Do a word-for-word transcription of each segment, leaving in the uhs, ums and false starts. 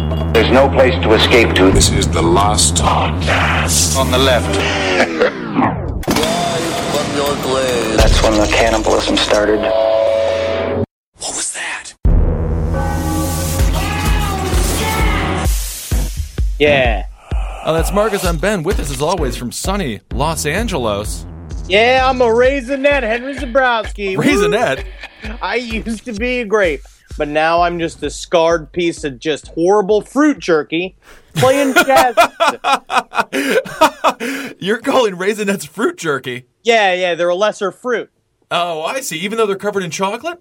There's no place to escape to. This is the last podcast. On the left. That's when the cannibalism started. What was that? Yeah. Oh, that's Marcus. I'm Ben. With us, as always, from sunny Los Angeles. Yeah, I'm a Raisinette, Henry Zabrowski. Raisinette? I used to be a grape, but now I'm just a scarred piece of just horrible fruit jerky playing jazz. You're calling Raisinette's fruit jerky? Yeah, yeah, they're a lesser fruit. Oh, I see. Even though they're covered in chocolate?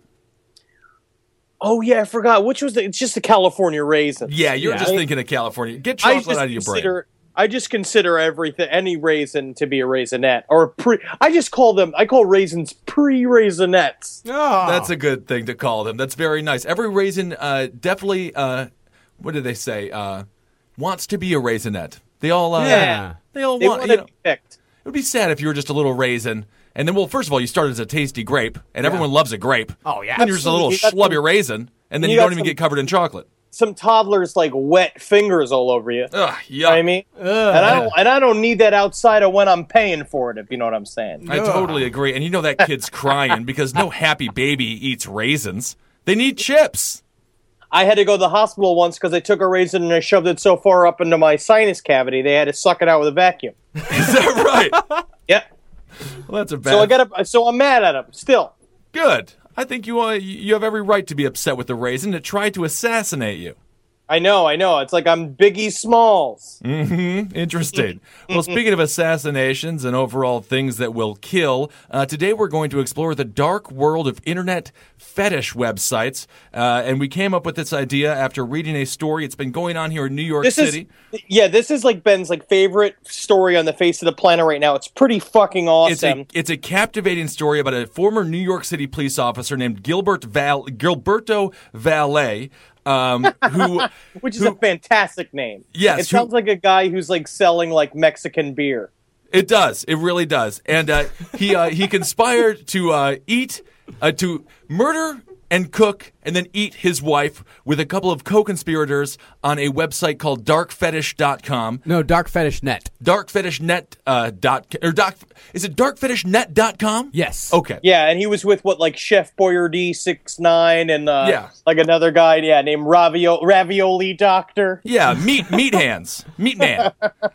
Oh, yeah, I forgot. Which was the, it's just the California raisin. Yeah, you're yeah. just thinking of California. Get I chocolate just out of your consider, brain. I just consider everything, any raisin to be a raisinette. Or pre, I just call them, I call raisins pre-raisinettes. Oh. That's a good thing to call them. That's very nice. Every raisin uh, definitely, uh, what do they say, uh, wants to be a raisinette. They all, uh, Yeah. they all They want, want you to know, be picked. it would be sad if you were just a little raisin. And then, well, first of all, you started as a tasty grape, and everyone loves a grape. Oh, yeah. Then you're just a little Absolutely. You got schlubby raisin, and then you you, got don't even some- get covered in chocolate. Some toddlers like wet fingers all over you. Ugh, You know what I yuck. mean? And I don't and I don't need that outside of when I'm paying for it, if you know what I'm saying. I totally agree. And you know that kid's crying because no happy baby eats raisins. They need chips. I had to go to the hospital once because I took a raisin and I shoved it so far up into my sinus cavity they had to suck it out with a vacuum. Is that right? Yeah. Well, that's a bad. So I got to, so I'm mad at him still. Good. I think you uh, you have every right to be upset with the raisin that tried to assassinate you. I know, I know. It's like I'm Biggie Smalls. Mm-hmm. Interesting. Well, speaking of assassinations and overall things that will kill, uh, today we're going to explore the dark world of internet fetish websites. Uh, and we came up with this idea after reading a story. It's been going on here in New York This City. is yeah. This is like Ben's like favorite story on the face of the planet right now. It's pretty fucking It's awesome. a, it's a captivating story about a former New York City police officer named Gilbert Val- Gilberto Valle, um, who Which is who- a fantastic name. Yes, It sounds who- like a guy who's like selling like Mexican beer. It does. It really does. And uh, he uh, he conspired to uh, eat, uh, to murder and cook and then eat his wife with a couple of co-conspirators on a website called dark fetish dot com. No, Dark Fetish Net. dark fetish net uh, dot or doc is it dark fetish net dot com? Yes. Okay. Yeah, and he was with what like Chef Boyardee six nine and uh, Yeah. like another guy, yeah, named Ravio- Ravioli Doctor. Yeah, meat meat hands, meat man.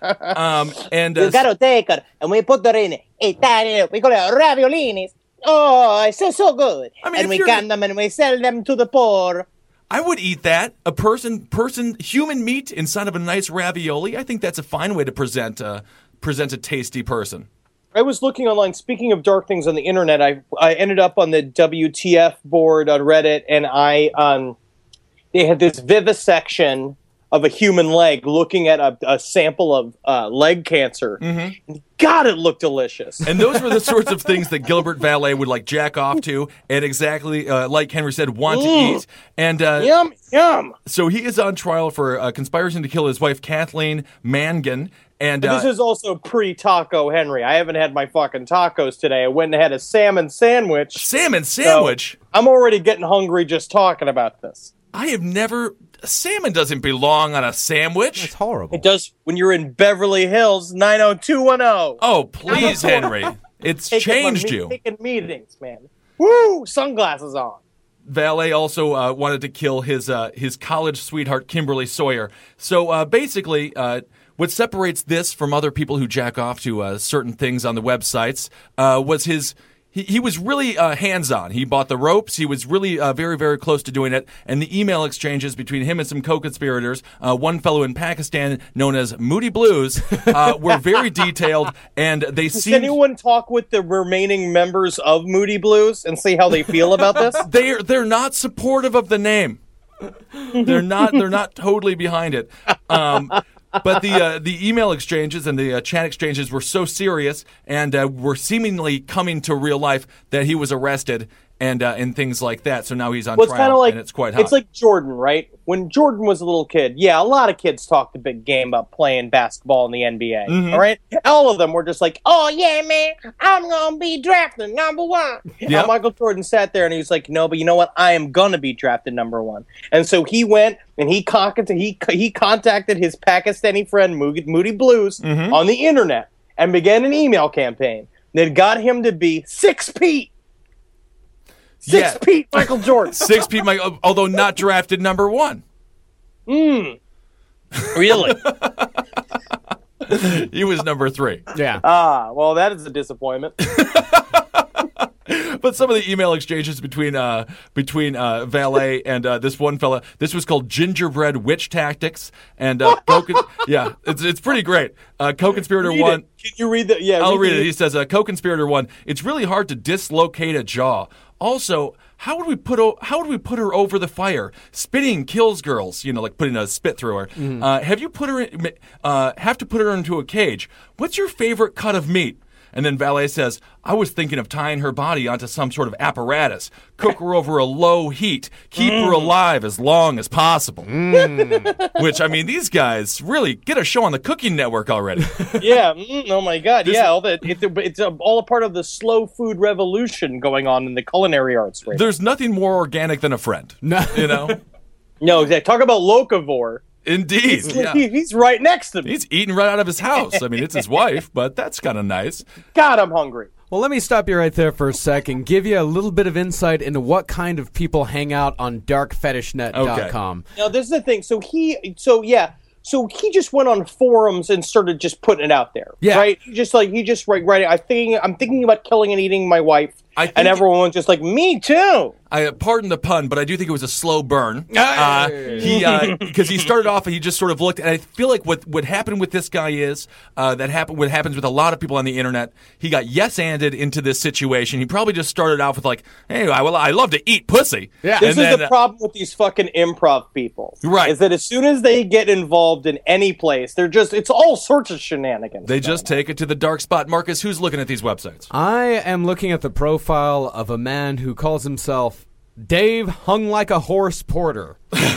Um, and uh, You gotta take it, and we put it in Italian. We call it raviolinis. Oh, it's so so good. I mean, and if we you're- can them and we sell them to the poor. I would eat that. A person, person, human meat inside of a nice ravioli. I think that's a fine way to present uh, present a tasty person. I was looking online. Speaking of dark things on the internet, I I ended up on the W T F board on Reddit, and I um they had this vivisection of a human leg, looking at a, a sample of uh, leg cancer. Mm-hmm. God, it looked delicious. And those were the sorts of things that Gilbert Valle would like jack off to, and exactly uh, like Henry said, want to Mm. eat. And uh, Yum yum. so he is on trial for uh, conspiring to kill his wife Kathleen Mangan. And uh, This is also pre-taco Henry. I haven't had my fucking tacos today. I went and had a salmon sandwich. salmon sandwich. So I'm already getting hungry just talking about this. I have never. Salmon doesn't belong on a sandwich. It's horrible. It does when you're in Beverly Hills, nine oh two one oh. Oh, please, Henry. It's changed you. Taking meetings, man. Woo! Sunglasses on. Valet also uh, wanted to kill his uh, his college sweetheart Kimberly Sawyer. So uh, basically, uh, what separates this from other people who jack off to uh, certain things on the websites uh, was his. He, he was really uh, hands-on. He bought the ropes. He was really uh, very, very close to doing it. And the email exchanges between him and some co-conspirators, uh, one fellow in Pakistan known as Moody Blues, uh, were very detailed. And they Does seemed anyone talk with the remaining members of Moody Blues and see how they feel about this? they're they're not supportive of the name. They're not they're not totally behind it. Um, but the uh, the email exchanges and the uh, chat exchanges were so serious and uh, were seemingly coming to real life that he was arrested. and uh, and things like that. So now he's on Well, it's trial, kind of like and it's quite hot. It's like Jordan, right? When Jordan was a little kid, yeah, a lot of kids talked a big game about playing basketball in the N B A. Mhm. All right, all of them were just like, "Oh yeah, man, I'm gonna be drafted number one." Yep. And Michael Jordan sat there and he was like, "No, but you know what? I am gonna be drafted number one." And so he went and he contacted he he contacted his Pakistani friend Moody, Moody Blues Mhm. on the internet and began an email campaign that got him to be six Pete. Six Yeah. Pete Michael Jordan. Six Pete, Mike, although not drafted number one. Mm. Really? He was number three. Yeah. Ah, well, that is a disappointment. But some of the email exchanges between uh, between uh, Valet and uh, this one fella, this was called Gingerbread Witch Tactics, and uh, co- yeah, it's it's pretty great. Uh, co-conspirator Read one. it. Can you read the? Yeah, I'll read it. the- He says, uh, co-conspirator one, it's really hard to dislocate a jaw. Also, how would we put o- how would we put her over the fire? Spitting kills girls, you know, like putting a spit through her. Mm-hmm. Uh, have you put her in, uh, have to put her into a cage? What's your favorite cut of meat? And then Valet says, I was thinking of tying her body onto some sort of apparatus, cook her over a low heat, keep her alive as long as possible. Which, I mean, these guys really get a show on the Cooking Network already. yeah. Mm, oh my God. This- yeah. All that. It, it's a, all a part of the slow food revolution going on in the culinary arts. Right. There's nothing more organic than a friend. No. You know? No, exactly. Talk about locavore. Indeed. He's, Yeah. he- he's right next to me. He's eating right out of his house. I mean, it's his wife, but that's kind of nice. God, I'm hungry. Well, let me stop you right there for a second. Give you a little bit of insight into what kind of people hang out on dark fetish net dot com. Now, this is the thing. So he, so yeah, so he just went on forums and started just putting it out there. Yeah. Right. He just like he just right, right. I think I'm thinking about killing and eating my wife, I think- and everyone was just like, me too. I pardon the pun, but I do think it was a slow burn. Ah, Uh, he because he started off and he just sort of looked, and I feel like what what happened with this guy is uh, that happen what happens with a lot of people on the internet. He got yes-anded into this situation. He probably just started off with like, "Hey, I well, I love to eat pussy." Yeah. This And is then, the uh, problem with these fucking improv people. Right. Is that as soon as they get involved in any place, they're just, it's all sorts of shenanigans. They just take it to the dark spot. Marcus, who's looking at these websites? I am looking at the profile of a man who calls himself Dave Hung Like a Horse Porter.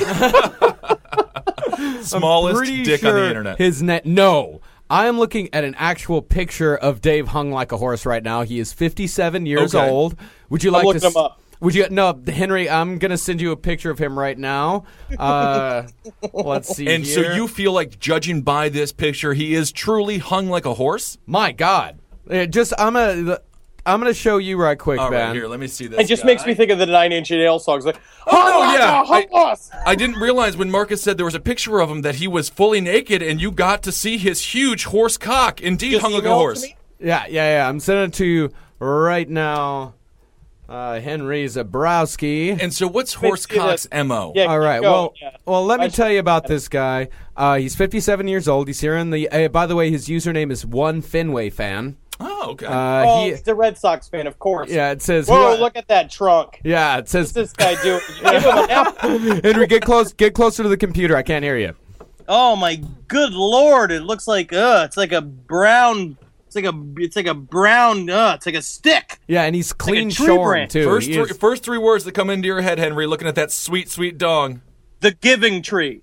Smallest Pretty dick sure on the internet. His net. No. I am looking at an actual picture of Dave hung like a horse right now. He is fifty-seven years Okay. old. Would you like looking to him up. Would you no, Henry, I'm going to send you a picture of him right now. Uh, let's see And so here. you feel like, judging by this picture, he is truly hung like a horse? My god. Uh, just I'm going to I'm going to show you right quick, All man. right, here, let me see this. It just guy. makes me think of the Nine Inch Nails songs. Like, Oh, no, yeah. hung I- us. I didn't realize when Marcus said there was a picture of him that he was fully naked, and you got to see his huge horse cock. Indeed, Just hung like a email it to horse. me? Yeah, yeah, yeah. I'm sending it to you right now. Uh, Henry Zabrowski. And so, what's horse see that- cock's M O? Yeah. All right. Go, Well, yeah. well, let me I- tell you about this guy. Uh, he's fifty-seven years old. He's here in the. Uh, by the way, his username is one Fenway fan. Oh, okay. Uh, Oh, he, he's a Red Sox fan, of course. yeah, it says. Whoa, who- look at that trunk. Yeah, it says. What's this guy doing? Give him an apple. Henry, get close. Get closer to the computer. I can't hear you. Oh my good lord! It looks like uh, it's like a brown. It's like a. It's like a brown. Uh, it's like a stick. Yeah, and he's clean tree shorn branch. too. first, He three, is- first three words that come into your head, Henry, looking at that sweet, sweet dong. The giving tree.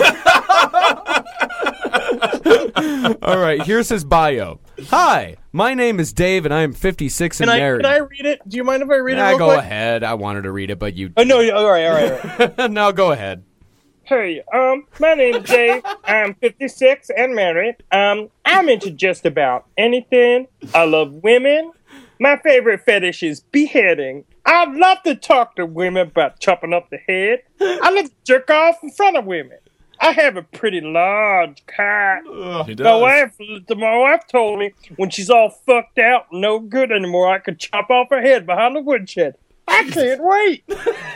All right, here's his bio. Hi, my name is Dave, and I am fifty-six and Can I? married. Can I read it? Do you mind if I read it? Yeah, real go quick? ahead. I wanted to read it, but you. Oh no! All right, all right. All right. no, go ahead. Hey, um, my name's Dave. I'm fifty-six and married. Um, I'm into just about anything. I love women. My favorite fetish is beheading. I'd love to talk to women about chopping up the head. I love to jerk off in front of women. I have a pretty large cock. He My does. wife, my wife told me when she's all fucked out, no good anymore, I could chop off her head behind the woodshed. I can't wait.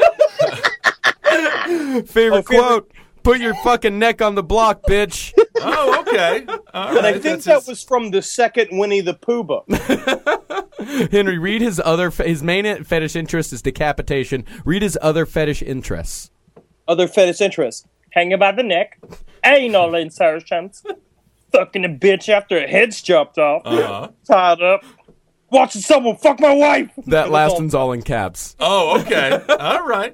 Favorite Oh, favorite- quote: "Put your fucking neck on the block, bitch." Oh, okay. All right. And I think that's that his- was from the second Winnie the Pooh book. Henry, read his other. Fe- his main fetish interest is decapitation. Read his other fetish interests. Other fetish interests. Hanging by the neck, anal insertions, fucking a bitch after her head's chopped off, Uh-huh. tied up, watching someone fuck my wife. That last one's all in caps. Oh, okay. All right.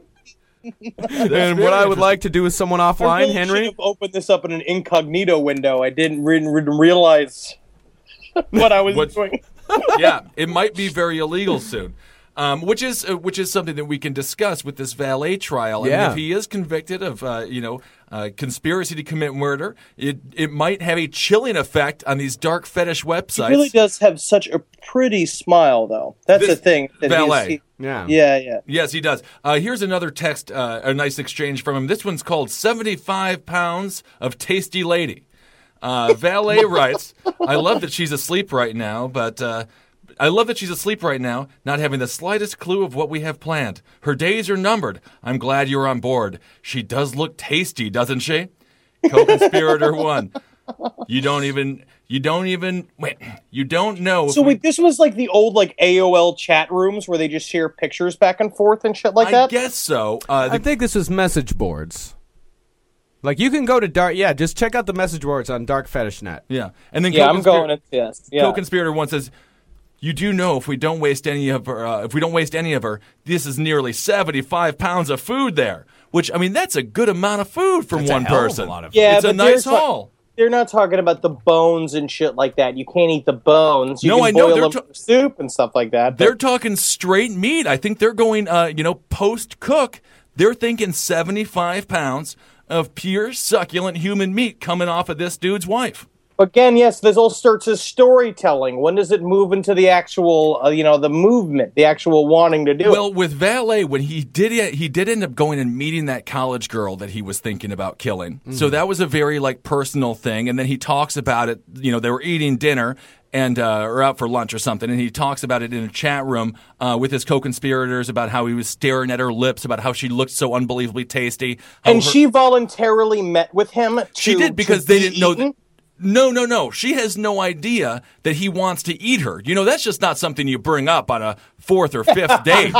And what I would like to do with someone offline, I really Henry. should have opened this up in an incognito window. I didn't re- re- realize what I was What- doing. Yeah, it might be very illegal soon. Um, which is uh, which is something that we can discuss with this valet trial. I mean, Yeah. if he is convicted of uh, you know uh, conspiracy to commit murder, it it might have a chilling effect on these dark fetish websites. He really does have such a pretty smile, though. That's This the thing. that he's- valet. he- Yeah. yeah, yeah. Yes, he does. Uh, here's another text, uh, a nice exchange from him. This one's called seventy-five pounds of Tasty Lady. Uh, valet writes, I love that she's asleep right now, but uh, I love that she's asleep right now, not having the slightest clue of what we have planned. Her days are numbered. I'm glad you're on board. She does look tasty, doesn't she? Co-conspirator one. You don't even, you don't even, wait, you don't know. if So we- wait, this was like the old like A O L chat rooms where they just share pictures back and forth and shit like I that? guess so. Uh, I the, think this was message boards. Like, you can go to dark... Yeah, just check out the message boards on Dark Fetish Net. yeah. And then Yeah, I'm co-conspir- going to yes. Yeah. Co-conspirator one says, "You do know if we don't waste any of her, uh, if we don't waste any of her, this is nearly seventy-five pounds of food there. Which I mean, that's a good amount of food from That's a one hell of a person. lot of Yeah, it's a but nice there's what- haul. They're not talking about the bones and shit like that. You can't eat the bones. You No, can I know, boil they're them ta- for soup and stuff like that. but- They're talking straight meat. I think they're going, uh, you know, post cook. They're thinking seventy-five pounds of pure succulent human meat coming off of this dude's wife. Again, yes, this all starts as storytelling. When does it move into the actual, uh, you know, the movement, the actual wanting to do Well, it? with Valet, when he did it, he did end up going and meeting that college girl that he was thinking about killing. So that was a very like personal thing. And then he talks about it. You know, they were eating dinner and uh, or out for lunch or something, and he talks about it in a chat room uh, with his co-conspirators about how he was staring at her lips, about how she looked so unbelievably tasty. how And her- she voluntarily met with him. To, she did because to they be didn't know. eaten? That, no, no, no. She has no idea that he wants to eat her. You know, that's just not something you bring up on a fourth or fifth date.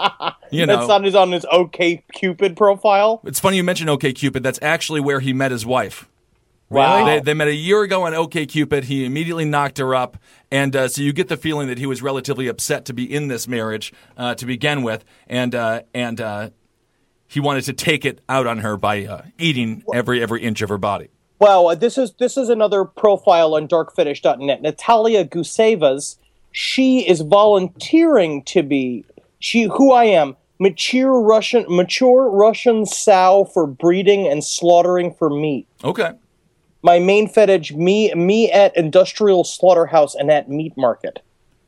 You know, That's on his on his OK Cupid profile. it's funny you mentioned OkCupid. That's actually where he met his wife. Wow. They, they met a year ago on OkCupid. He immediately knocked her up, and uh, so you get the feeling that he was relatively upset to be in this marriage uh, to begin with, and uh, and uh, he wanted to take it out on her by uh, eating every every inch of her body. Wow, uh, this is this is another profile on dark fetish dot net. Natalia Gusevas, she is volunteering to be she who I am, mature Russian mature Russian sow for breeding and slaughtering for meat. Okay. My main fetish, me me at industrial slaughterhouse and at meat market.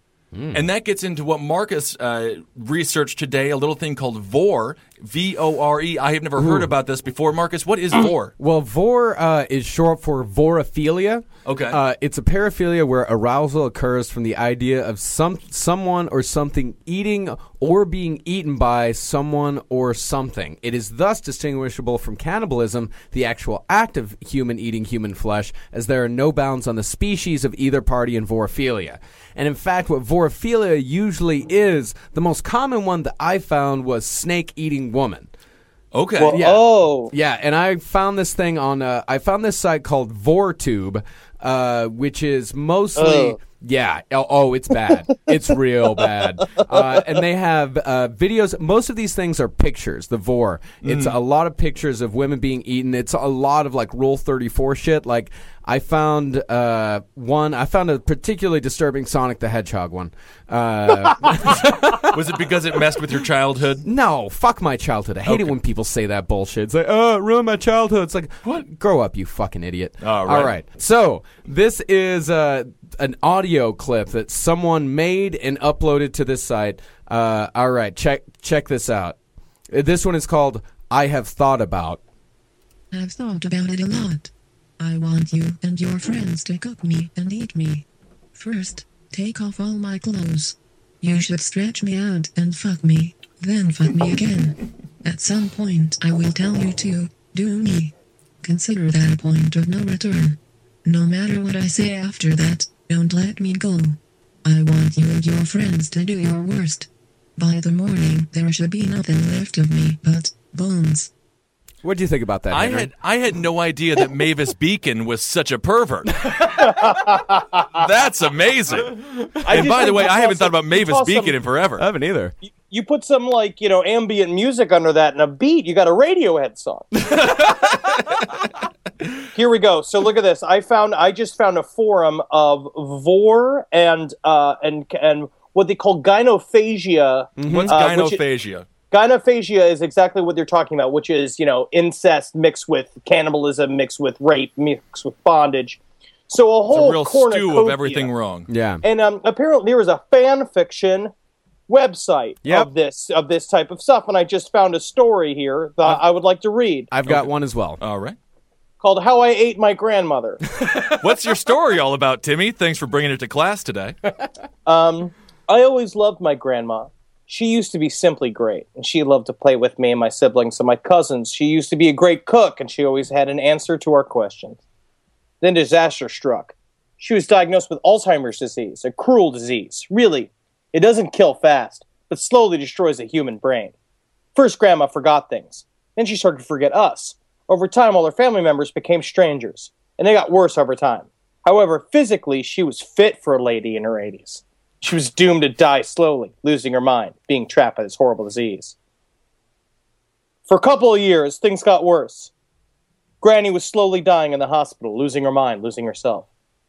And that gets into what Marcus uh, researched today, a little thing called V O R, V O R E. I have never heard about this before. Marcus, what is V O R? Well, vor uh, is short for vorophilia. Okay. Uh, it's a paraphilia where arousal occurs from the idea of some someone or something eating or being eaten by someone or something. It is thus distinguishable from cannibalism, the actual act of human eating human flesh, as there are no bounds on the species of either party in vorophilia. And in fact, what vorophilia usually is, the most common one that I found was snake-eating woman. Okay. Well, Yeah. Oh, Yeah, and I found this thing on. Uh, I found this site called VorTube, uh, which is mostly. Ugh. Yeah. Oh, oh, it's bad. It's real bad. Uh, and they have uh, videos. Most of these things are pictures. The Vor. It's a lot of pictures of women being eaten. It's a lot of like Rule thirty-four shit. Like I found uh, one. I found a particularly disturbing Sonic the Hedgehog one. Uh, Was it because it messed with your childhood? No, fuck my childhood. I hate it when people say that bullshit. It's like, oh, it ruined my childhood. It's like, what? Grow up, you fucking idiot. All right. All right. So, this is uh, an audio clip that someone made and uploaded to this site. Uh, all right, check check this out. Uh, This one is called I Have Thought About. I've thought about it a lot. I want you and your friends to cook me and eat me. First, take off all my clothes. You should stretch me out and fuck me, then fuck me again. At some point I will tell you to do me. Consider that a point of no return. No matter what I say after that, don't let me go. I want you and your friends to do your worst. By the morning, there should be nothing left of me but bones. What do you think about that, I Henry? had I had no idea that Mavis Beacon was such a pervert. That's amazing. I And just by the think way, you I haven't toss thought some- about you Mavis toss Beacon some- in forever. I haven't either. You put some, like, you know, ambient music under that and a beat, you got a Radiohead song. Here we go. So look at this. I found, I just found a forum of vor and uh, and and what they call gynophagia. What's uh, which- gynophagia? Gynophagia is exactly what they're talking about, which is, you know, incest mixed with cannibalism, mixed with rape, mixed with bondage. So a It's whole a real stew of cornucopia. everything wrong. Yeah. And um, apparently there is a fan fiction website Yep. of this of this type of stuff, and I just found a story here that I would like to read I've got one as well. All right. called "How I Ate My Grandmother." What's your story all about, Timmy? Thanks for bringing it to class today. Um, I always loved my grandma. She used to be simply great, and she loved to play with me and my siblings and my cousins. She used to be a great cook, and she always had an answer to our questions. Then disaster struck. She was diagnosed with Alzheimer's disease, a cruel disease. Really, it doesn't kill fast, but slowly destroys the human brain. First, Grandma forgot things. Then she started to forget us. Over time, all her family members became strangers, and they got worse over time. However, physically, she was fit for a lady in her eighties. She was doomed to die slowly, losing her mind, being trapped by this horrible disease. For a couple of years, things got worse. Granny was slowly dying in the hospital, losing her mind, losing herself.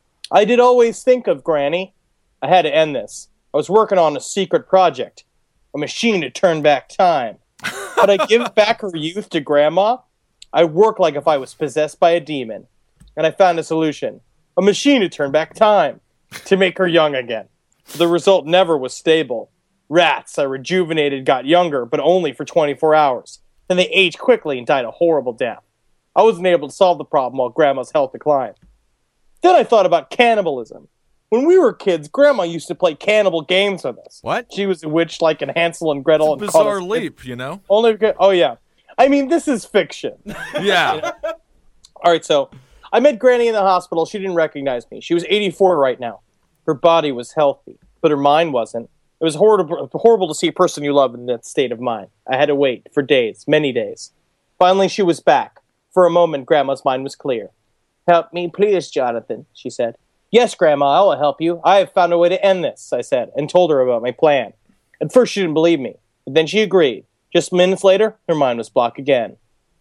I did always think of Granny. I had to end this. I was working on a secret project, a machine to turn back time. Could I give back her youth to Grandma? I worked like if I was possessed by a demon. And I found a solution. A machine to turn back time, to make her young again. The result never was stable. Rats I rejuvenated got younger, but only for twenty-four hours. Then they aged quickly and died a horrible death. I wasn't able to solve the problem while Grandma's health declined. Then I thought about cannibalism. When we were kids, Grandma used to play cannibal games with us. What? She was a witch like in Hansel and Gretel. and caught Bizarre us- leap, you know? Only because, oh yeah. I mean, this is fiction. Yeah. All right, so I met Granny in the hospital. She didn't recognize me. She was eighty-four right now. Her body was healthy, but her mind wasn't. It was horrible, horrible to see a person you love in that state of mind. I had to wait for days, many days. Finally, she was back. For a moment, Grandma's mind was clear. "Help me, please, Jonathan," she said. "Yes, Grandma, I will help you. I have found a way to end this," I said, and told her about my plan. At first, she didn't believe me, but then she agreed. Just minutes later, her mind was blocked again.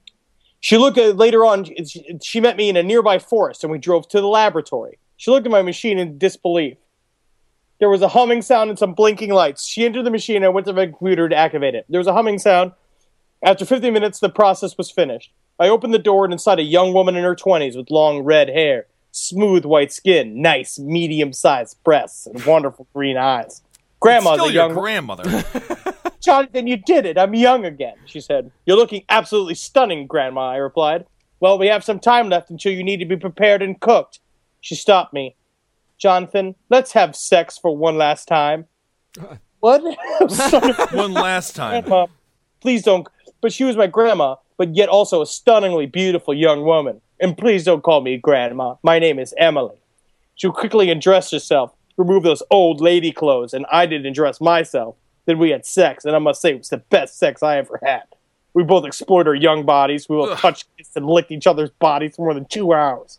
She looked at later on. She, she met me in a nearby forest, and we drove to the laboratory. She looked at my machine in disbelief. There was a humming sound and some blinking lights. She entered the machine and I went to my computer to activate it. There was a humming sound. After fifty minutes, the process was finished. I opened the door, and inside a young woman in her twenties with long red hair, smooth white skin, nice medium-sized breasts, and wonderful green eyes. Grandma's Still a your young grandmother. Jonathan, you did it. I'm young again, she said. "You're looking absolutely stunning, Grandma," I replied. "Well, we have some time left until you need to be prepared and cooked." She stopped me. "Jonathan, let's have sex for one last time." What? I'm sorry, One last time. Grandma. Please don't. But she was my grandma, but yet also a stunningly beautiful young woman. And please don't call me Grandma. My name is Emily. She quickly undressed herself, removed those old lady clothes, and I didn't undress myself. Then we had sex, and I must say it was the best sex I ever had. We both explored our young bodies. We both Ugh. touched, kissed, and licked each other's bodies for more than two hours.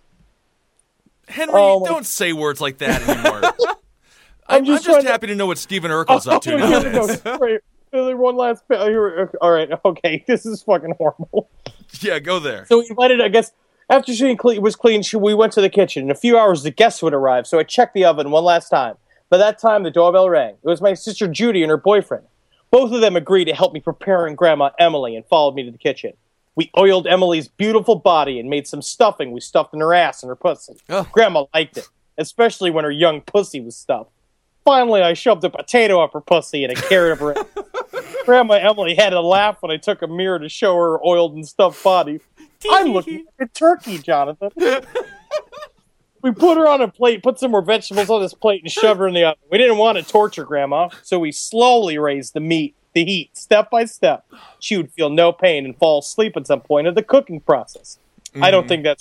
Henry, Oh, my- don't say words like that anymore. I'm, I'm just just, trying to- happy to know what Stephen Urkel's up to Oh, here we nowadays. go. Right. There's one last. bit. Here- All right. Okay. This is fucking horrible. Yeah, go there. So we invited, I guess, after she cle- was clean, she, we went to the kitchen. In a few hours, the guests would arrive, so I checked the oven one last time. By that time, the doorbell rang. It was my sister Judy and her boyfriend. Both of them agreed to help me preparing Grandma Emily and followed me to the kitchen. We oiled Emily's beautiful body and made some stuffing we stuffed in her ass and her pussy. Ugh. Grandma liked it, especially when her young pussy was stuffed. Finally, I shoved a potato up her pussy and a carrot up her ass. Grandma Emily had a laugh when I took a mirror to show her her oiled and stuffed body. I'm looking like a turkey, Jonathan. We put her on a plate, put some more vegetables on this plate, and shoved her in the oven. We didn't want to torture Grandma, so we slowly raised the meat, the heat, step by step. She would feel no pain and fall asleep at some point of the cooking process. I don't think that's right.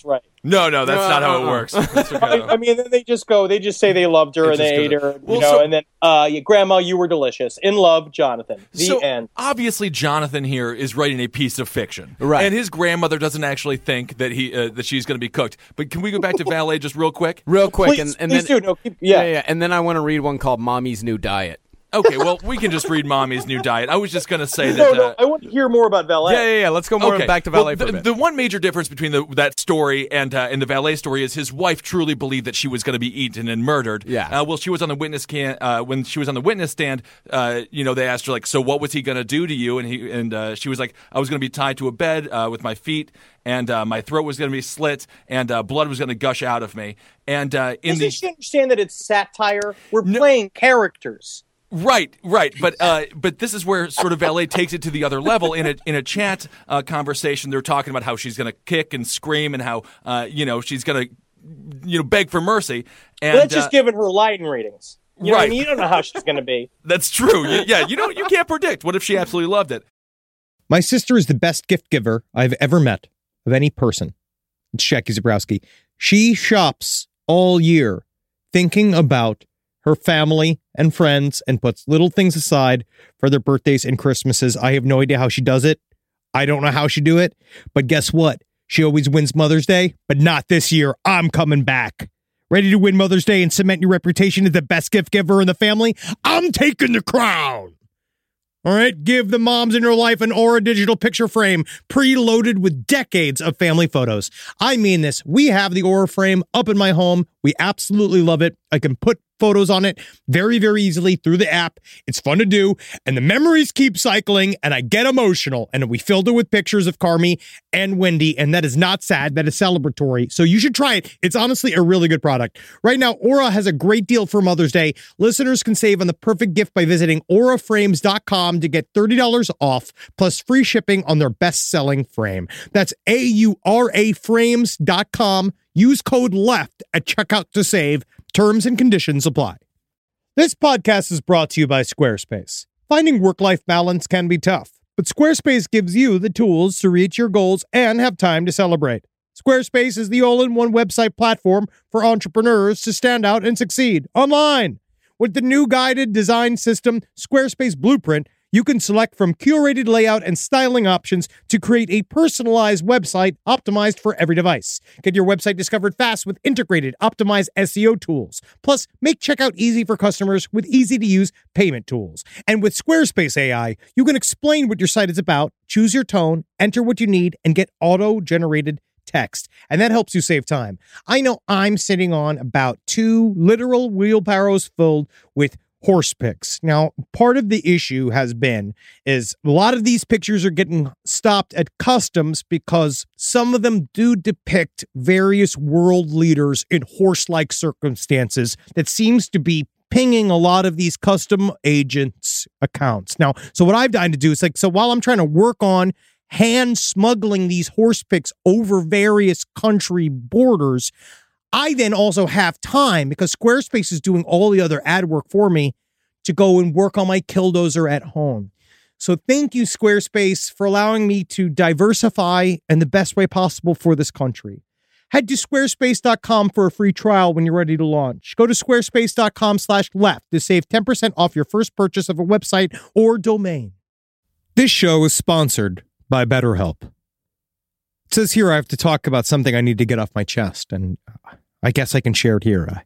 No, no, that's not how it works. That's okay. I, I mean, then they just go. They just say they loved her It and they just ate goes- her. Well, you know, so- and then, uh, yeah, Grandma, you were delicious. In love, Jonathan. The so end. obviously, Jonathan here is writing a piece of fiction, Right. And his grandmother doesn't actually think that he uh, that she's going to be cooked. But can we go back to Valet just real quick? Real quick, Please, and, and please then do. No, keep, yeah. yeah, yeah, and then I want to read one called "Mommy's New Diet." Okay, well, we can just read Mommy's New Diet. I was just going to say No, that. no, Uh, I want to hear more about Valet. Yeah, yeah, yeah. Let's go more Okay. back to Well, Valet for the, a bit. the one major difference between the, that story and uh, and the Valet story is his wife truly believed that she was going to be eaten and murdered. Yeah. Uh, well, she was on the witness can uh, when she was on the witness stand. Uh, you know, they asked her like, "So what was he going to do to you?" And he and uh, she was like, "I was going to be tied to a bed uh, with my feet, and uh, my throat was going to be slit, and uh, blood was going to gush out of me." And uh, in Doesn't the she understand that it's satire? We're No. playing characters. Right, right, but uh, but this is where sort of Valet takes it to the other level. In a in a chat uh, conversation, they're talking about how she's going to kick and scream, and how uh, you know she's going to you know beg for mercy. And Let's just uh, give it her line ratings. You know what I Right. mean? You don't know how she's going to be. that's true. You- yeah, you know you can't predict. What if she absolutely loved it? My sister is the best gift giver I've ever met of any person. It's Jackie Zabrowski. She shops all year thinking about her family and friends and puts little things aside for their birthdays and Christmases. I have no idea how she does it. I don't know how she do it. But guess what? She always wins Mother's Day, but not this year. I'm coming back. Ready to win Mother's Day and cement your reputation as the best gift giver in the family? I'm taking the crown. All right, give the moms in your life an Aura digital picture frame preloaded with decades of family photos. I mean this. We have the Aura frame up in my home. We absolutely love it. I can put photos on it very, very easily through the app. It's fun to do, and the memories keep cycling, and I get emotional. And we filled it with pictures of Carmi and Wendy, and that is not sad. That is celebratory. So you should try it. It's honestly a really good product. Right now, Aura has a great deal for Mother's Day. Listeners can save on the perfect gift by visiting aura frames dot com to get thirty dollars off, plus free shipping on their best-selling frame. That's A U R A frames dot com. Use code LEFT at checkout to save. Terms and conditions apply. This podcast is brought to you by Squarespace. Finding work-life balance can be tough, but Squarespace gives you the tools to reach your goals and have time to celebrate. Squarespace is the all-in-one website platform for entrepreneurs to stand out and succeed online. With the new guided design system, Squarespace Blueprint, you can select from curated layout and styling options to create a personalized website optimized for every device. Get your website discovered fast with integrated, optimized S E O tools. Plus, make checkout easy for customers with easy-to-use payment tools. And with Squarespace A I, you can explain what your site is about, choose your tone, enter what you need, and get auto-generated text. And that helps you save time. I know I'm sitting on about two literal wheelbarrows filled with horse pics. Now, part of the issue has been is a lot of these pictures are getting stopped at customs because some of them do depict various world leaders in horse-like circumstances that seems to be pinging a lot of these custom agents' accounts. Now, so what I've done to do is like, so while I'm trying to work on hand smuggling these horse pics over various country borders, I then also have time because Squarespace is doing all the other ad work for me to go and work on my Killdozer at home. So thank you, Squarespace, for allowing me to diversify in the best way possible for this country. Head to squarespace dot com for a free trial when you're ready to launch. Go to squarespace dot com slash left to save ten percent off your first purchase of a website or domain. This show is sponsored by BetterHelp. It says here I have to talk about something I need to get off my chest, and I guess I can share it here.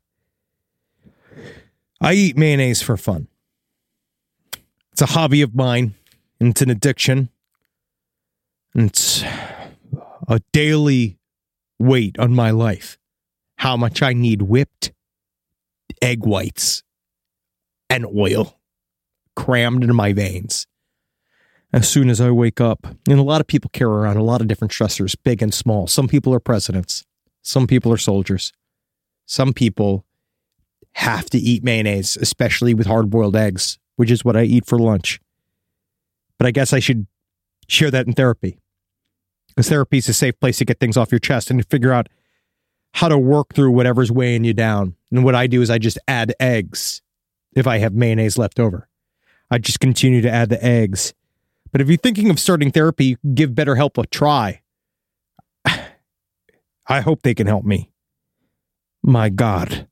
I, I eat mayonnaise for fun. It's a hobby of mine, and it's an addiction. And it's a daily weight on my life. How much I need whipped egg whites and oil crammed into my veins as soon as I wake up. And a lot of people carry around a lot of different stressors, big and small. Some people are presidents. Some people are soldiers. Some people have to eat mayonnaise, especially with hard-boiled eggs, which is what I eat for lunch. But I guess I should share that in therapy, because therapy is a safe place to get things off your chest and to figure out how to work through whatever's weighing you down. And what I do is I just add eggs if I have mayonnaise left over. I just continue to add the eggs. But if you're thinking of starting therapy, give BetterHelp a try. I hope they can help me. My God.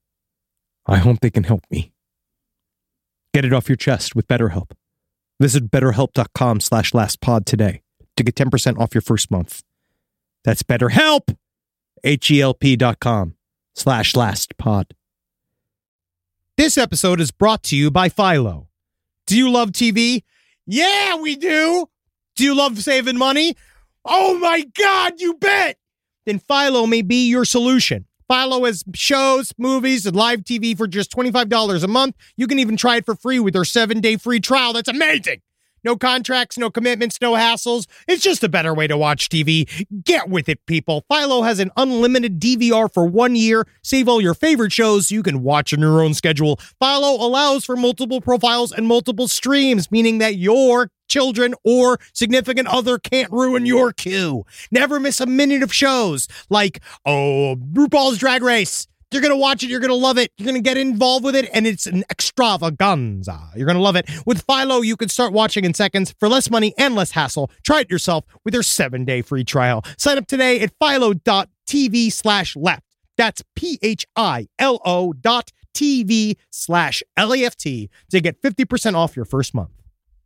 I hope they can help me. Get it off your chest with BetterHelp. Visit betterhelp.com slash lastpod today to get ten percent off your first month. That's BetterHelp! H-E-L-P dot com slash lastpod. This episode is brought to you by Philo. Do you love T V? Yeah, we do! Do you love saving money? Oh my God, you bet! Then Philo may be your solution. Philo has shows, movies, and live T V for just twenty-five dollars a month. You can even try it for free with their seven-day free trial. That's amazing! No contracts, no commitments, no hassles. It's just a better way to watch T V. Get with it, people. Philo has an unlimited D V R for one year. Save all your favorite shows so you can watch on your own schedule. Philo allows for multiple profiles and multiple streams, meaning that your children or significant other can't ruin your queue. Never miss a minute of shows like, oh, RuPaul's Drag Race. You're going to watch it. You're going to love it. You're going to get involved with it, and it's an extravaganza. You're going to love it. With Philo, you can start watching in seconds for less money and less hassle. Try it yourself with your seven-day free trial. Sign up today at philo.tv slash left. That's P-H-I-L-O dot TV slash L-E-F-T to get fifty percent off your first month.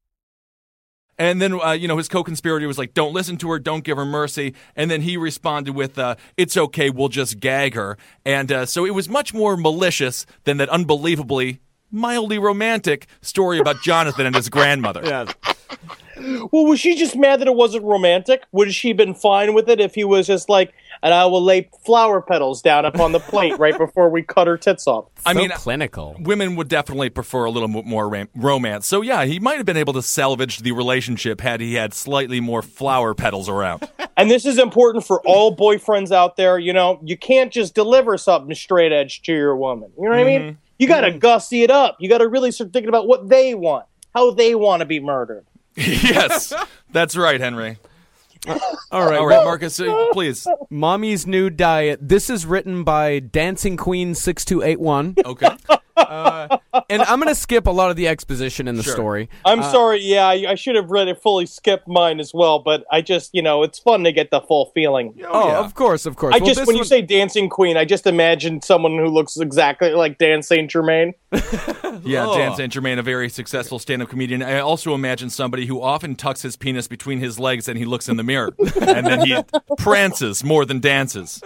And then, uh, you know, his co-conspirator was like, don't listen to her, don't give her mercy. And then he responded with, uh, it's okay, we'll just gag her. And uh, so it was much more malicious than that unbelievably, mildly romantic story about Jonathan and his grandmother. Yeah. Well, was she just mad that it wasn't romantic? Would she have been fine with it if he was just like, and I will lay flower petals down upon the plate right before we cut her tits off? So I mean, clinical. Women would definitely prefer a little more ram- romance. So, yeah, he might have been able to salvage the relationship had he had slightly more flower petals around. And this is important for all boyfriends out there. You know, you can't just deliver something straight edge to your woman. You know what mm-hmm. I mean? You got to mm-hmm. gussy it up. You got to really start thinking about what they want, how they want to be murdered. Yes, that's right, Henry. All right, all right, Marcus, uh, please. Mommy's New Diet. This is written by Dancing Queen six two eight one. Okay. Uh, and I'm going to skip a lot of the exposition in the sure. story. I'm uh, sorry, yeah, I, I should have read it fully, skipped mine as well, but I just, you know, it's fun to get the full feeling. Oh, oh yeah. of course, of course. I well, just, when one... you say Dancing Queen, I just imagine someone who looks exactly like Dan Saint Germain. Yeah, oh. Dan Saint Germain, a very successful stand-up comedian. I also imagine somebody who often tucks his penis between his legs and he looks in the mirror, and then he prances more than dances.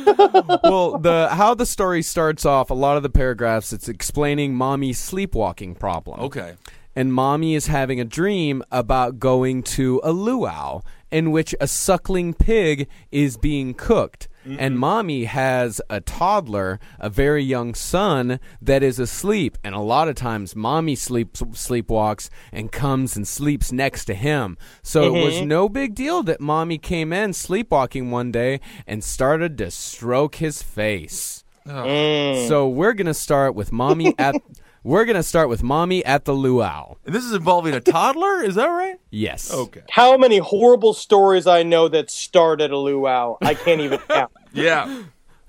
Well, the how the story starts off, a lot of the paragraphs, it's explaining Mommy's sleepwalking problem. Okay. And Mommy is having a dream about going to a luau in which a suckling pig is being cooked. Mm-hmm. And Mommy has a toddler, a very young son, that is asleep. And a lot of times Mommy sleeps, sleepwalks and comes and sleeps next to him. So mm-hmm. it was no big deal that Mommy came in sleepwalking one day and started to stroke his face. Oh. Mm. So we're going to start with Mommy at... We're going to start with Mommy at the luau. And this is involving a toddler? Is that right? Yes. Okay. How many horrible stories I know that start at a luau? I can't even count. Yeah.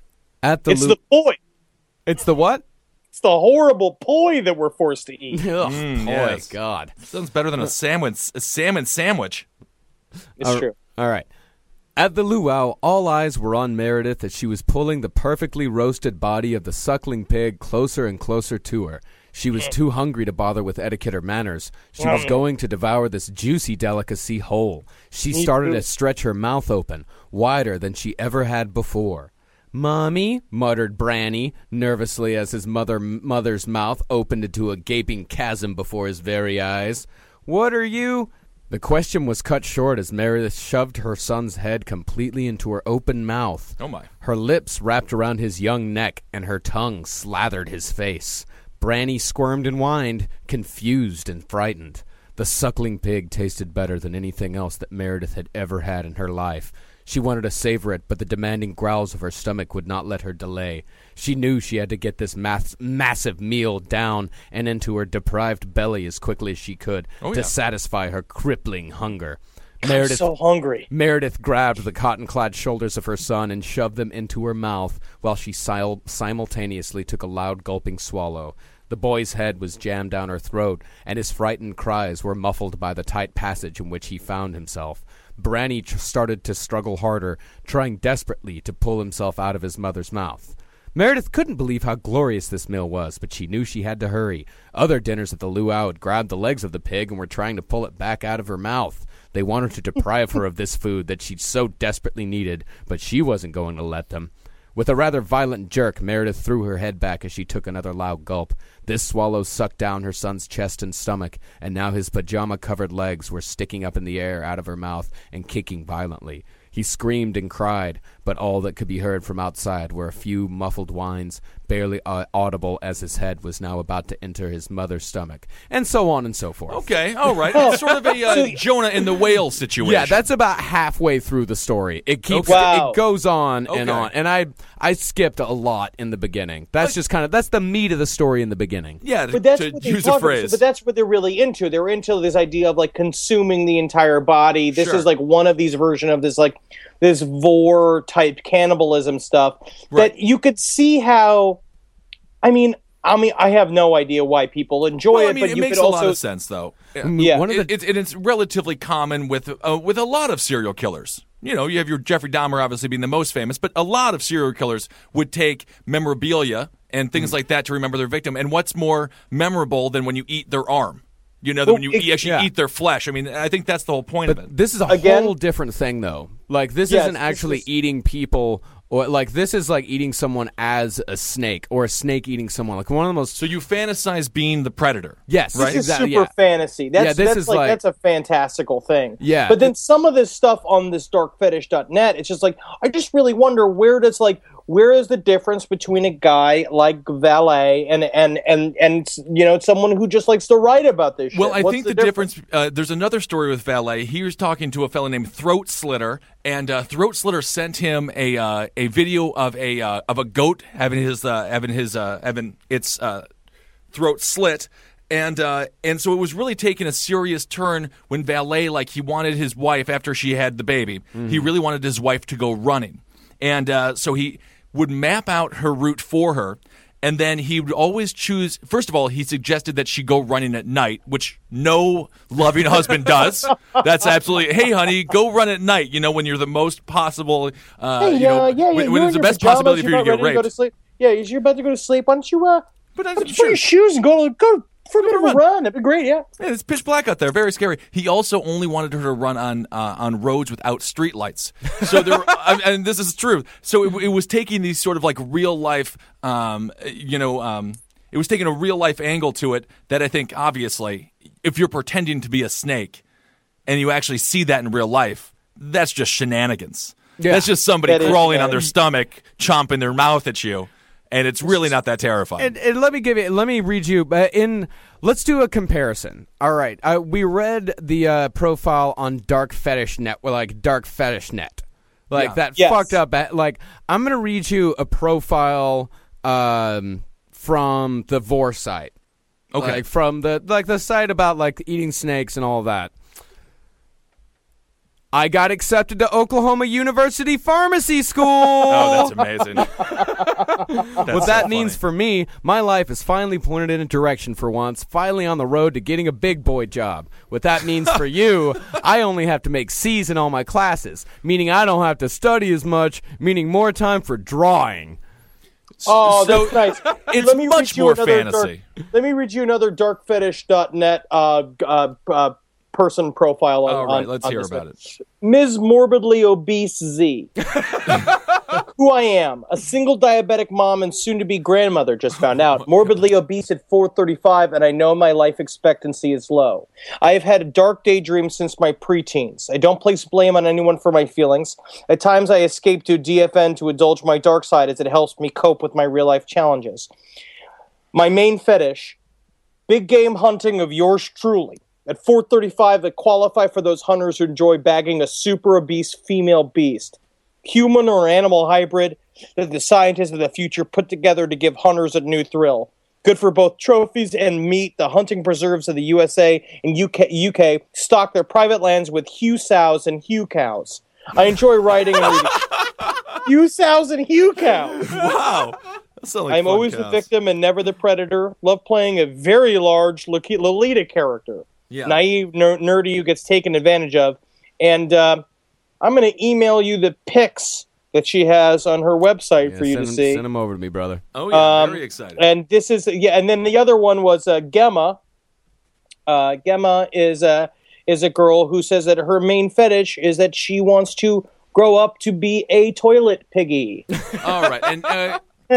At the It's lu- the poi. It's the what? It's the horrible poi that we're forced to eat. Ugh, Mm, poi, yes. God. Sounds better than a sandwich, a salmon sandwich. It's All- true. All right. At the luau, all eyes were on Meredith as she was pulling the perfectly roasted body of the suckling pig closer and closer to her. She was too hungry to bother with etiquette or manners. She was going to devour this juicy delicacy whole. She started to stretch her mouth open, wider than she ever had before. "Mommy," muttered Branny, nervously as his mother mother's mouth opened into a gaping chasm before his very eyes. "What are you—" The question was cut short as Meredith shoved her son's head completely into her open mouth. Oh, my. Her lips wrapped around his young neck, and her tongue slathered his face. Branny squirmed and whined, confused and frightened. The suckling pig tasted better than anything else that Meredith had ever had in her life. She wanted to savor it, but the demanding growls of her stomach would not let her delay. She knew she had to get this mass- massive meal down and into her deprived belly as quickly as she could oh, to yeah. satisfy her crippling hunger. Meredith, I'm so hungry. Meredith grabbed the cotton-clad shoulders of her son and shoved them into her mouth while she sil- simultaneously took a loud gulping swallow. The boy's head was jammed down her throat, and his frightened cries were muffled by the tight passage in which he found himself. Branny tr- started to struggle harder, trying desperately to pull himself out of his mother's mouth. Meredith couldn't believe how glorious this meal was, but she knew she had to hurry. Other dinners at the luau had grabbed the legs of the pig and were trying to pull it back out of her mouth. They wanted to deprive her of this food that she so desperately needed, but she wasn't going to let them. With a rather violent jerk, Meredith threw her head back as she took another loud gulp. This swallow sucked down her son's chest and stomach, and now his pajama-covered legs were sticking up in the air out of her mouth and kicking violently. He screamed and cried, but all that could be heard from outside were a few muffled whines, barely uh, audible as his head was now about to enter his mother's stomach, and so on and so forth. Okay, all right. It's sort of a uh, Jonah and the whale situation. Yeah, that's about halfway through the story. It keeps Okay. Wow. it goes on Okay. and on, and I I skipped a lot in the beginning. That's just kind of that's the meat of the story in the beginning. Yeah, to, But that's to what they use talk a about, phrase. But that's what they're really into. They're into this idea of like consuming the entire body. This Sure. is like one of these version of this like this vor type cannibalism stuff Right. that you could see how. I mean, I mean, I have no idea why people enjoy well, I it, mean, but it you makes could a also. lot of sense, though. Yeah. Yeah. One of the, It, it, it's relatively common with uh, with a lot of serial killers. You know, you have your Jeffrey Dahmer obviously being the most famous, but a lot of serial killers would take memorabilia and things Mm. like that to remember their victim. And what's more memorable than when you eat their arm? You know, than Well, when you it- eat- actually yeah. eat their flesh. I mean, I think that's the whole point of it. This is a Again- whole different thing, though. Like, this Yes, isn't this actually is- eating people, or like this is like eating someone as a snake, or a snake eating someone. Like one of the most. So you fantasize being the predator. Yes, right? This is exactly. super Yeah. fantasy. That's, Yeah, this that's is like, like- that's a fantastical thing. Yeah. But then some of this stuff on this dark fetish dot net, it's just like I just really wonder where does like where is the difference between a guy like Valet and and and and you know someone who just likes to write about this shit? Well, I What's think the, difference, uh, there's another story with Valet. He was talking to a fellow named Throat Slitter, and uh, Throat Slitter sent him a uh, a video of a uh, of a goat having his uh, having his uh, having its uh, throat slit. And uh, and so it was really taking a serious turn when Valet, like he wanted his wife after she had the baby, Mm-hmm. he really wanted his wife to go running. And uh, so he would map out her route for her. And then he would always choose, first of all, he suggested that she go running at night, which no loving husband does. That's absolutely, hey, honey, go run at night, you know, when you're the most possible, uh, Hey, you know, uh, yeah, yeah, when, you're when in it's the your best pajamas, possibility for you you're to about get ready to go to raped. sleep. Yeah, you're about to go to sleep. Why don't you uh, But why I'm don't you put your sure. shoes and go to go for a bit of a run. run? That'd be great. Yeah. Yeah, it's pitch black out there, very scary. He also only wanted her to run on uh, on roads without streetlights. So there, were, I- and this is true. So it, it was taking these sort of like real life, um, you know, um, it was taking a real life angle to it that I think obviously, if you're pretending to be a snake, and you actually see that in real life, that's just shenanigans. Yeah. That's just somebody That is crawling on their shenanigans. stomach, chomping their mouth at you, and it's really not that terrifying. And, and let me give you. Let me read you. Uh, in let's do a comparison. All right, uh, we read the uh, profile on Dark Fetish Net, well, like Dark Fetish Net, like Yeah. that Yes. fucked up. uh, Like I'm gonna read you a profile um, from the Vor site. Okay. like from the like the site about like eating snakes and all that. I got accepted to Oklahoma University Pharmacy School. Oh, that's amazing. What that means for me, my life is finally pointed in a direction for once, finally on the road to getting a big boy job. What that means for you, I only have to make C's in all my classes, meaning I don't have to study as much, meaning more time for drawing. Oh, So, that's nice. it's Let me much read you more another fantasy. Dark, let me read you another dark fetish dot net uh, uh, uh, person profile on, All right, on- let's on hear this about one. it. Miz Morbidly Obese Z. Who I am, a single diabetic mom and soon-to-be grandmother, just found out. Morbidly obese at four thirty-five, and I know my life expectancy is low. I have had a dark daydream since my preteens. I don't place blame on anyone for my feelings. At times I escape to D F N to indulge my dark side as it helps me cope with my real-life challenges. My main fetish, big game hunting of yours truly. At four thirty-five, that qualify for those hunters who enjoy bagging a super obese female beast. Human or animal hybrid that the scientists of the future put together to give hunters a new thrill. Good for both trophies and meat, the hunting preserves of the U S A and U K, U K stock their private lands with Hugh sows and Hugh cows. I enjoy writing and reading. Hugh sows and Hugh cows. Wow. That sounds like I'm fun always the cows. victim and never the predator. Love playing a very large Lolita character. Yeah. Naive, ner- nerdy who gets taken advantage of. And uh, I'm going to email you the pics that she has on her website Yeah, for you send to them, see. Send them over to me, brother. Oh yeah, Um, very excited. And this is yeah, and then the other one was uh, Gemma. Uh, Gemma is a is a girl who says that her main fetish is that she wants to grow up to be a toilet piggy. All right, and uh,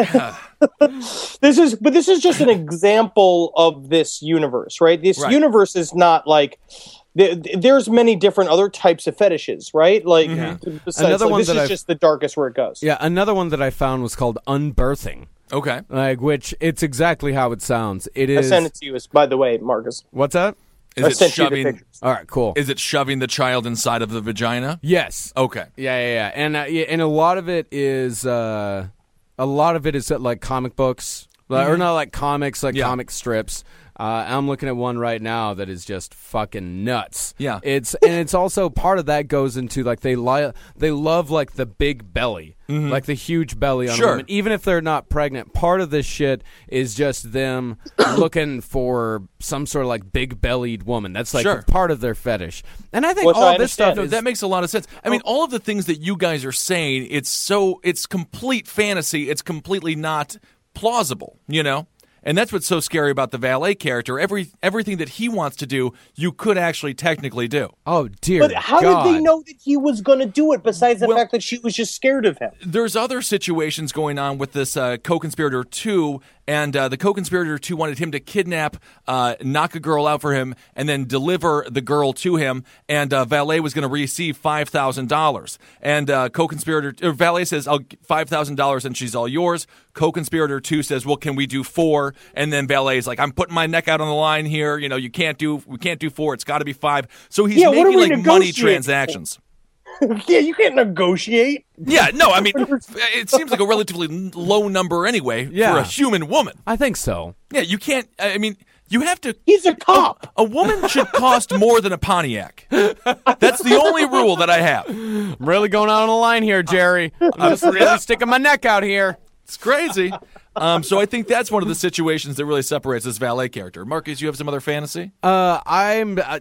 This is, but this is just an example of this universe, right? This Right. universe is not like. there- There's many different other types of fetishes, right? Like, besides, Another like, one this that is I've- just the darkest where it goes. Yeah, another one that I found was called unbirthing. okay, Like, which it's exactly how it sounds. It I is. sent it to you, by the way, Marcus. What's that? is I it sent you the shoving? pictures. All right, cool. Is it shoving the child inside of the vagina? Yes. Okay. Yeah, yeah, yeah. And uh, yeah, and a lot of it is uh, a lot of it is uh, like comic books, like, or not like comics, like Yeah. comic strips. Uh, I'm looking at one right now that is just fucking nuts. Yeah. It's and it's also part of that goes into like they li- they love like the big belly, like the huge belly on Sure. a woman, even if they're not pregnant. Part of this shit is just them looking for some sort of like big bellied woman. That's like Sure. part of their fetish. And I think Which all I this stuff understand. is That makes a lot of sense. I mean, all of the things that you guys are saying, it's so it's complete fantasy. It's completely not plausible, you know? And that's what's so scary about the valet character. Every everything that he wants to do, you could actually technically do. oh dear. But how God. did they know that he was going to do it? Besides the Well- fact that she was just scared of him. There's other situations going on with this uh, co-conspirator two, and uh, the co-conspirator two wanted him to kidnap, uh, knock a girl out for him, and then deliver the girl to him. And uh, Valet was going to receive five thousand dollars. And uh, co-conspirator or Valet says, "I'll five thousand dollars, and she's all yours." Co-conspirator two says, "Well, can we do four?" And then Valet is like, "I'm putting my neck out on the line here. You know, you can't do we can't do four. It's got to be five." So he's Yeah, what are making we like money negotiating for? transactions. Yeah, you can't negotiate. Yeah, no, I mean, it seems like a relatively low number anyway Yeah. for a human woman. I think so. Yeah, you can't, I mean, you have to. He's a cop. A woman should cost more than a Pontiac. That's the only rule that I have. I'm really going out on the line here, Jerry. I'm just really sticking my neck out here. It's crazy. Um, so I think that's one of the situations that really separates this valet character. Marcus, you have some other fantasy? Uh, I'm uh,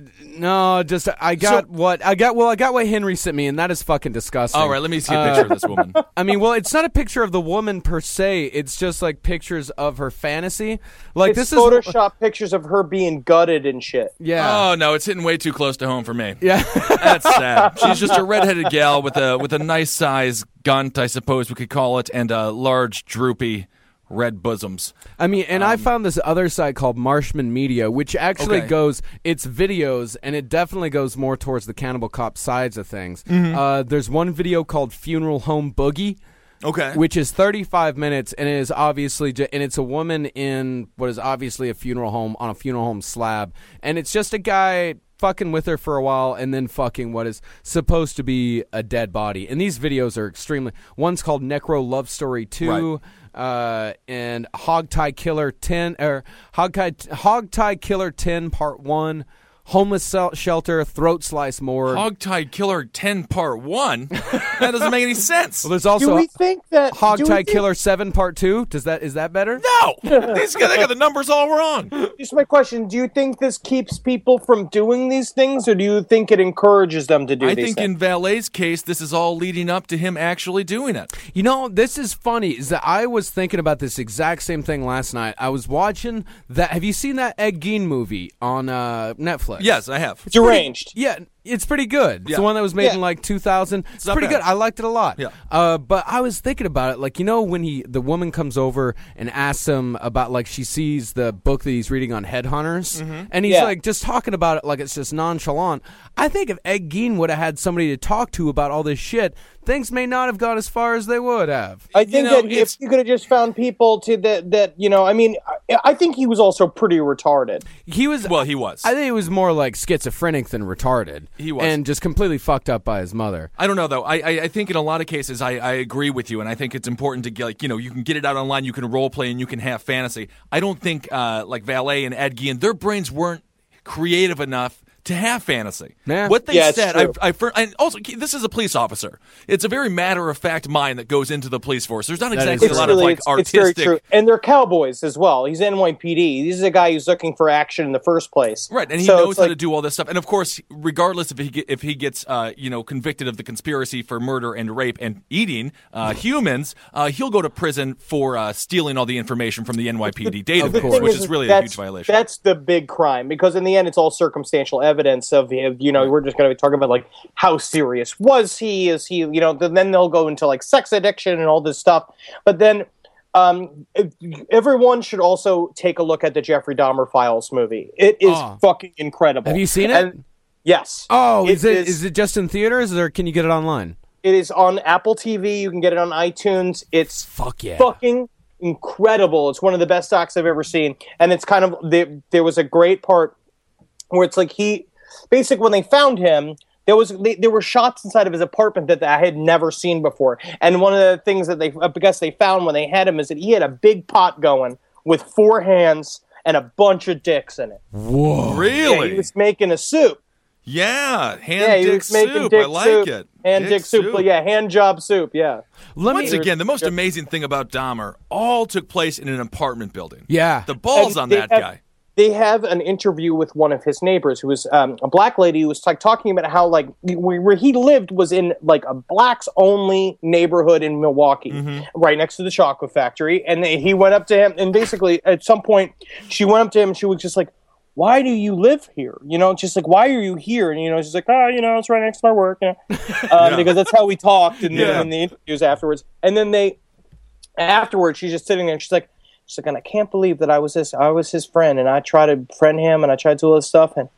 no, just I got So- what I got. Well, I got what Henry sent me, and that is fucking disgusting. All right, let me see a picture of this woman. I mean, well, it's not a picture of the woman per se. It's just like pictures of her fantasy. Like It's this is Photoshop pictures of her being gutted and shit. yeah, Oh no, it's hitting way too close to home for me. yeah. That's sad. She's just a redheaded gal with a with a nice size gunt, I suppose we could call it, and uh, large droopy red bosoms. I mean, and I found this other site called Marshman Media, which actually Okay. goes, it's videos, and it definitely goes more towards the Cannibal Cop sides of things. Uh, there's one video called Funeral Home Boogie, Okay. which is thirty-five minutes, and it is obviously, ju- and it's a woman in what is obviously a funeral home, on a funeral home slab, and it's just a guy fucking with her for a while and then fucking what is supposed to be a dead body. And these videos are extremely, one's called Necro Love Story two, uh, and Hogtie Killer ten, or Hogtie, Hogtie Killer ten Part one, Homeless Sel- Shelter, Throat Slice Morgue. Hogtie Killer ten Part one? That doesn't make any sense. Well, there's Do also we think that do we Hogtie think- Killer seven Part two. Does that, is that better? No! These guys they got the numbers all wrong. Here's my question: do you think this keeps people from doing these things, or do you think it encourages them to do I these think things? in Valet's case, this is all leading up to him actually doing it. You know, this is funny. Is that I was thinking about this exact same thing last night. I was watching that. Have you seen that Ed Gein movie on uh, Netflix? Yes, I have. Deranged. Yeah, it's pretty good. It's Yeah. the one that was made Yeah. in like two thousand. It's, not pretty bad. good. I liked it a lot. Yeah. Uh, but I was thinking about it, like, you know, when he the woman comes over and asks him about, like, she sees the book that he's reading on headhunters, Mm-hmm. and he's Yeah. like just talking about it like it's just nonchalant. I think if Ed Gein would have had somebody to talk to about all this shit, things may not have gone as far as they would have. I think know, that it's- if you could have just found people to that that you know, I mean, I, I think he was also pretty retarded. He was Well, he was. I think it was more like schizophrenic than retarded. He was. and just completely fucked up by his mother. I don't know though. I, I I think in a lot of cases I, I agree with you, and I think it's important to get, like, you know, you can get it out online, you can role play, and you can have fantasy. I don't think uh, like Valet and Ed Gein, their brains weren't creative enough to have fantasy. Yeah. What they Yeah, it's said, true. I, I, for- and also this is a police officer. It's a very matter of fact mind that goes into the police force. There's not That exactly is a lot true. of like it's, it's very artistic. true. And they're cowboys as well. He's N Y P D. He's a guy who's looking for action in the first place. Right, and he So knows it's how like- to do all this stuff. And of course, regardless if he get, if he gets uh, you know convicted of the conspiracy for murder and rape and eating uh, humans, uh, he'll go to prison for uh, stealing all the information from the N Y P D The database, thing which is really a that's- huge violation. That's the big crime, because in the end, it's all circumstantial evidence of, you know, we're just going to be talking about, like, how serious was he? Is he, you know, then they'll go into, like, sex addiction and all this stuff. But then um, everyone should also take a look at the Jeffrey Dahmer Files movie. It is Oh. fucking incredible. Have you seen it? And- yes. Oh, is it is- is it just in theaters, or can you get it online? It is on Apple T V. You can get it on iTunes. It's Fuck yeah. fucking incredible. It's one of the best docs I've ever seen. And it's kind of, there, there was a great part where it's like he, basically when they found him, there was they, there were shots inside of his apartment that I had never seen before. And one of the things that they, I guess they found when they had him is that he had a big pot going with four hands and a bunch of dicks in it. Whoa. Yeah, Really? he was making a soup. Yeah, hand Yeah, he dick was making soup. dick I like soup. it. Hand dick, soup. Yeah, hand job soup. Yeah. Let Once me. again, the most amazing thing about Dahmer all took place in an apartment building. Yeah. The balls And on they that have- guy. They have an interview with one of his neighbors, who was um, a black lady, who was like talking about how like where where he lived was in like a blacks only neighborhood in Milwaukee, right next to the chocolate factory. And they, he went up to him, and basically at some point she went up to him, and she was just like, "Why do you live here? You know, just like why are you here?" And you know, she's like, "Oh, you know, it's right next to my work," you know, um, Yeah. because that's how we talked in, the, Yeah. in the interviews afterwards. And then they afterwards, she's just sitting there, and she's like. She's like, and I can't believe that I was his, I was his friend, and I tried to friend him, and I tried to do all this stuff, and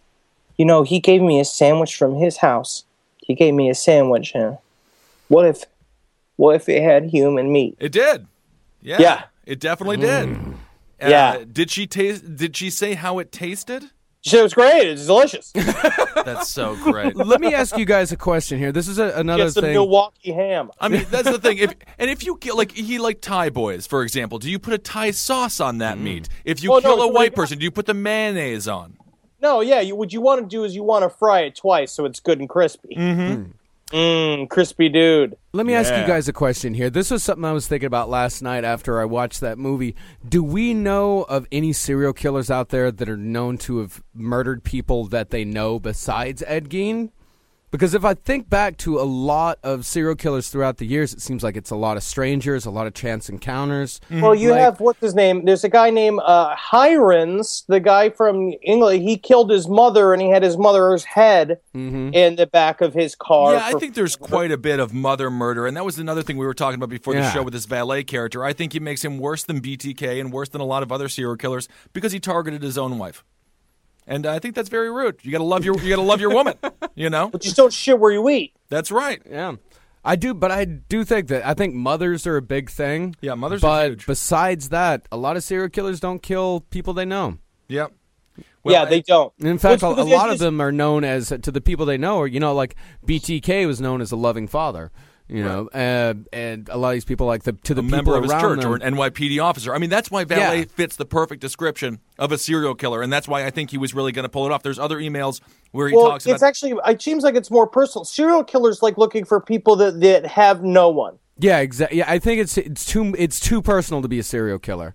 you know, he gave me a sandwich from his house. He gave me a sandwich, and what if, what if it had human meat? It did. Yeah. Yeah. It definitely did. Uh, Yeah. Did she taste? Did she say how it tasted? She said it was great. It's delicious. That's so great. Let me ask you guys a question here. This is a, another Get some thing. Milwaukee ham. I mean, that's the thing. If and if you kill, like he like Thai boys, for example, do you put a Thai sauce on that meat? If you Well, no, kill a it's white like- person, do you put the mayonnaise on? No, yeah. You, what you want to do is you want to fry it twice so it's good and crispy. Mm-hmm. Mmm, crispy dude. Let me ask Yeah. you guys a question here. This was something I was thinking about last night after I watched that movie. Do we know of any serial killers out there that are known to have murdered people that they know besides Ed Gein? Because if I think back to a lot of serial killers throughout the years, it seems like it's a lot of strangers, a lot of chance encounters. Well, you Like- have what's his name? There's a guy named uh, Hirons, the guy from England. He killed his mother, and he had his mother's head in the back of his car. Yeah, I for- think there's quite a bit of mother murder, and that was another thing we were talking about before the Yeah. show with this valet character. I think he makes him worse than B T K and worse than a lot of other serial killers because he targeted his own wife. And I think that's very rude. You got to love your you got to love your woman, you know? But just don't shit where you eat. That's right. Yeah. I do, but I do think that I think mothers are a big thing. Yeah, mothers are But huge. besides that, a lot of serial killers don't kill people they know. Yep. yeah, they don't. In fact, Well, a, it's a because lot it's of them are known as to the people they know, or you know, like B T K was known as a loving father. You know, uh, and a lot of these people, like the to the a people member of his around church them, or an N Y P D officer. I mean, that's why Valet Yeah. fits the perfect description of a serial killer, and that's why I think he was really going to pull it off. There's other emails where he Well, talks it's about. actually. It seems like it's more personal. Serial killers like looking for people that, that have no one. yeah, exactly. Yeah, I think it's it's too it's too personal to be a serial killer.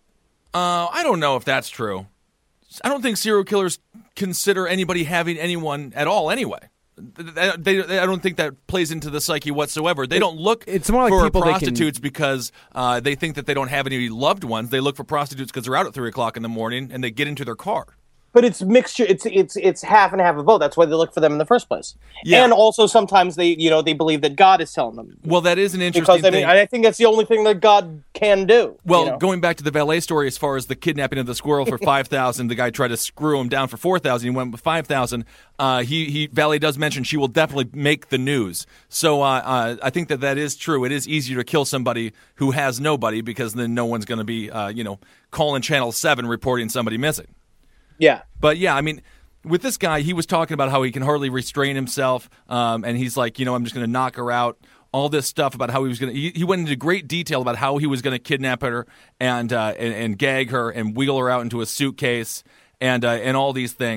Uh, I don't know if that's true. I don't think serial killers consider anybody having anyone at all anyway. They, they, they- I don't think that plays into the psyche whatsoever. They don't look it's more like for people they can- prostitutes because uh, they think that they don't have any loved ones. They look for prostitutes because they're out at three o'clock in the morning and they get into their car. But it's mixture. It's it's it's half and half of both. That's why they look for them in the first place. Yeah. And also sometimes they you know they believe that God is telling them. Well, that is an interesting Because I mean thing. I think that's the only thing that God can do. Well, you know? going back to the valet story, as far as the kidnapping of the squirrel for five thousand, the guy tried to screw him down for four thousand. He went with five thousand. Uh, he he valet does mention she will definitely make the news. So uh, uh, I think that that is true. It is easier to kill somebody who has nobody because then no one's going to be uh, you know calling Channel Seven reporting somebody missing. yeah. But yeah, I mean, with this guy, he was talking about how he can hardly restrain himself, um, and he's like, you know, I'm just going to knock her out. All this stuff about how he was going to. He, he went into great detail about how he was going to kidnap her and, uh, and and gag her and wheel her out into a suitcase and uh, and all these things.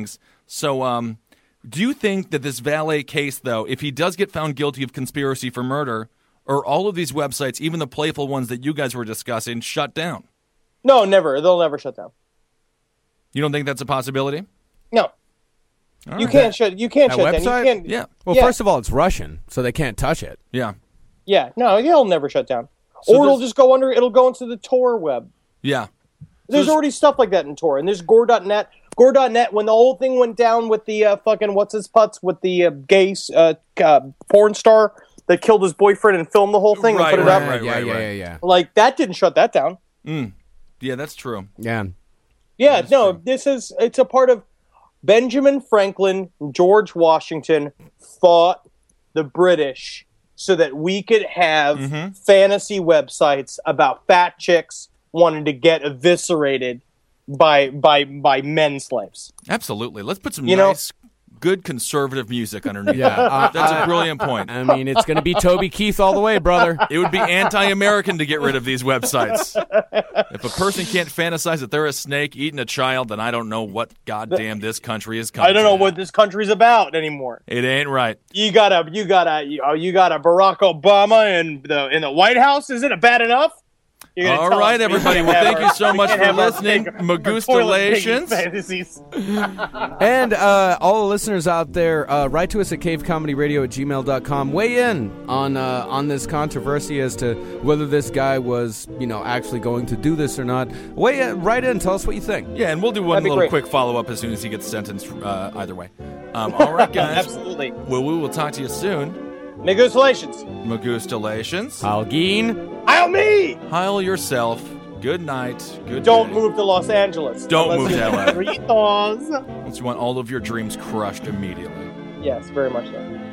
So, um, do you think that this valet case, though, if he does get found guilty of conspiracy for murder, are all of these websites, even the playful ones that you guys were discussing, shut down? No, never. They'll never shut down. You don't think that's a possibility? No. All you right. can't shut. You can't That shut website? down. You can't. Yeah. Well, yeah. first of all, it's Russian, so they can't touch it. Yeah. Yeah. No, it'll never shut down. So or it'll there's- just go under. It'll go into the Tor web. Yeah. There's there's- already stuff like that in Tor, and there's Gore dot net. Gore dot net, when the whole thing went down with the uh, fucking what's his putz with the uh, gay uh, uh, porn star that killed his boyfriend and filmed the whole thing Right, and put it right, up. right, yeah, right, yeah, right. yeah, yeah, Like that didn't shut that down. Mm. Yeah, that's true. yeah. Yeah, That's no, true. this is it's a part of Benjamin Franklin, George Washington fought the British so that we could have Mm-hmm. fantasy websites about fat chicks wanting to get eviscerated by by by men slaves. Absolutely. Let's put some You know- nice, good conservative music underneath. Yeah, uh, That's uh, a brilliant point. I mean, it's going to be Toby Keith all the way, brother. It would be anti-American to get rid of these websites. If a person can't fantasize that they're a snake eating a child, then I don't know what goddamn this country is coming I don't know to. what this country's about anymore. It ain't right. You got a you got a you, oh, you got a Barack Obama in the in the White House. Isn't it bad enough? You're gonna All tell right, us we everybody. can't Well, have thank our- you so we much can't for have our listening. pig- our toilet piggy Magustalations. fantasies. And uh, all the listeners out there, uh, write to us at cavecomedyradio at gmail dot com. Weigh in on uh, on this controversy as to whether this guy was, you know, actually going to do this or not. Weigh in, write in, tell us what you think. Yeah, and we'll do one That'd be little great. quick follow-up as soon as he gets sentenced uh, either way. Um, all right, guys. Absolutely. Well, we will talk to you soon. Magustalations. Magustalations. Algeen. I'll me. Heil yourself. Good night. Good Don't day. move to Los Angeles. Don't Unless move you to L A. have Doritos. Unless you want all of your dreams crushed immediately. Yes, very much so.